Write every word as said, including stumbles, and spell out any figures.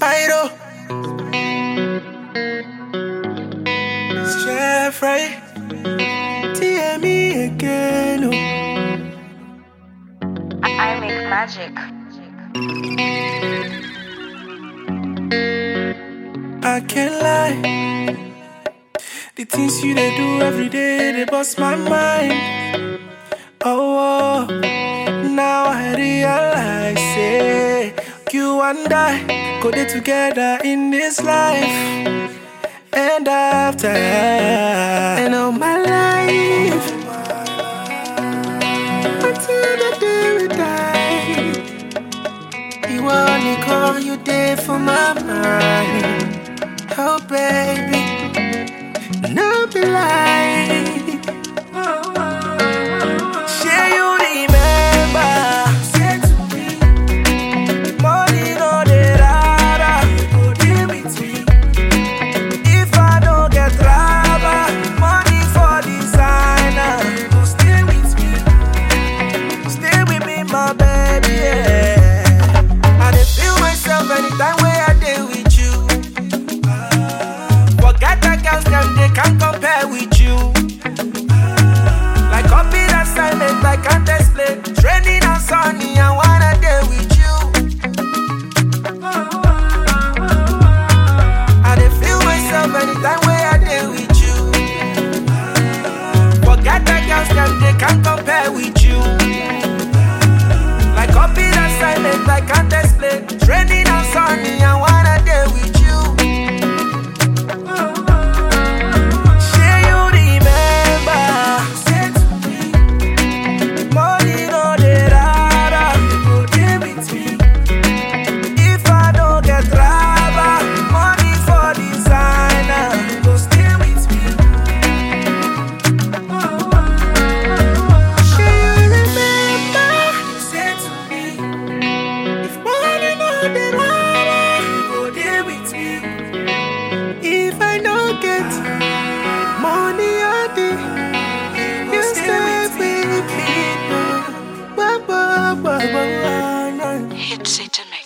Spyro, it's Jeffrey, T M E again. Oh. I make magic. I can't lie. The things you they do every day, they bust my mind. Oh, oh. Now I realize, say, you and I go there together in this life and after, and all my life until the day we die. You only call you there for my mind. Oh baby, no be lie. Share you remember? Say to me, money no dey rara, go dey with me. If I don't get rubber, money for designer, go stay with me, stay with me, my baby. Yeah. I dey feel myself anytime when I dey with you. Forget the girls, them they can't compare with you. Like copy that silent, I can't explain. Training on sunny, I wanna day with you. I dey feel myself anytime when I day with you. Forget the girls, them they can't compare with you. Like copy that silent, I can't explain. Training on sunny, I wanna day with you. If I don't get money, I think you stay with me. Hits it to me.